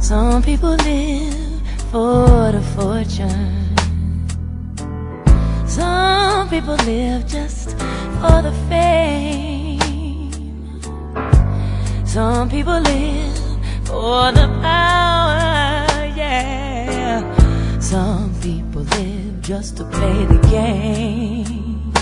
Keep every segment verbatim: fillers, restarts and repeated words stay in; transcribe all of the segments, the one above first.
Some people live for the fortune. Some people live just for the fame. Some people live for the power, yeah. Some people live just to play the game.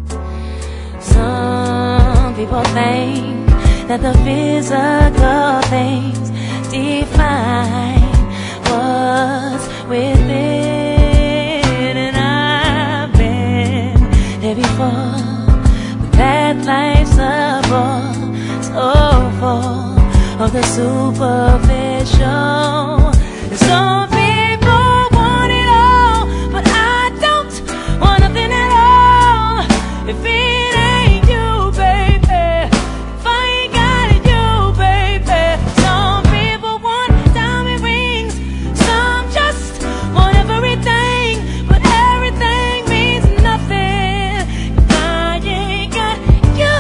Some people think that the physical things define what's within. And I've been there before, but that life's a bore, so full of the superficial. And some people want it all, but I don't want nothing at all. If it ain't you, baby, if I ain't got it, you, baby. Some people want diamond rings, some just want everything, but everything means nothing if I ain't got you.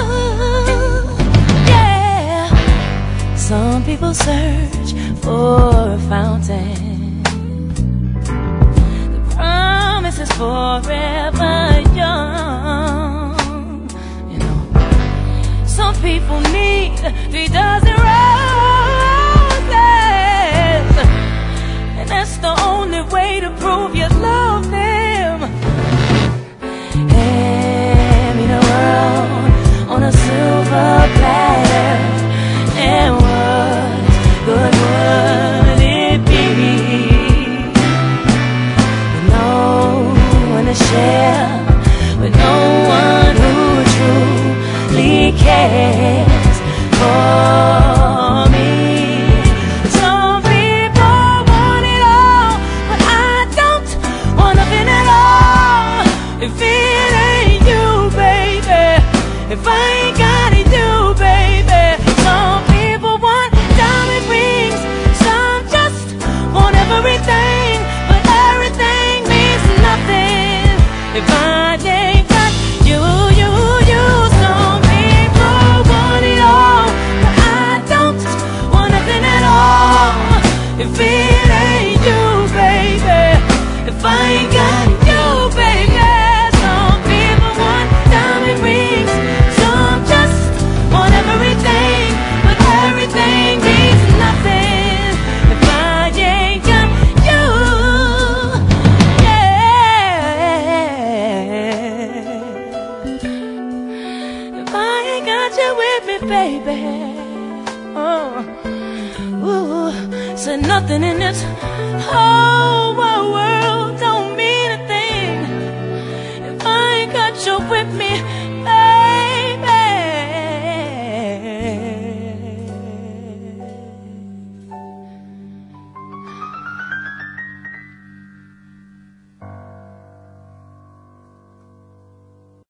Yeah. Some people search for a fountain. The promise is forever young. You know, some people need three dozen roses, and that's the only way to prove you love them. Hand me the world on a silver platter, and what good would it be with no one to share, with no one who truly cares for me? Some people want it all, but I don't want nothing at all. If it ain't you, baby, if I ain't got it, you, baby. Some people want diamond rings, some just want everything, but everything means nothing if I ain't got you, you, you. Some people want it all, but I don't want nothing at all. If it ain't you, baby, if I ain't got you, baby. Some people want diamond rings, some just want everything, but everything means nothing if I ain't got you. Yeah. If I ain't got you with me, baby. Oh, ooh, said nothing in this whole world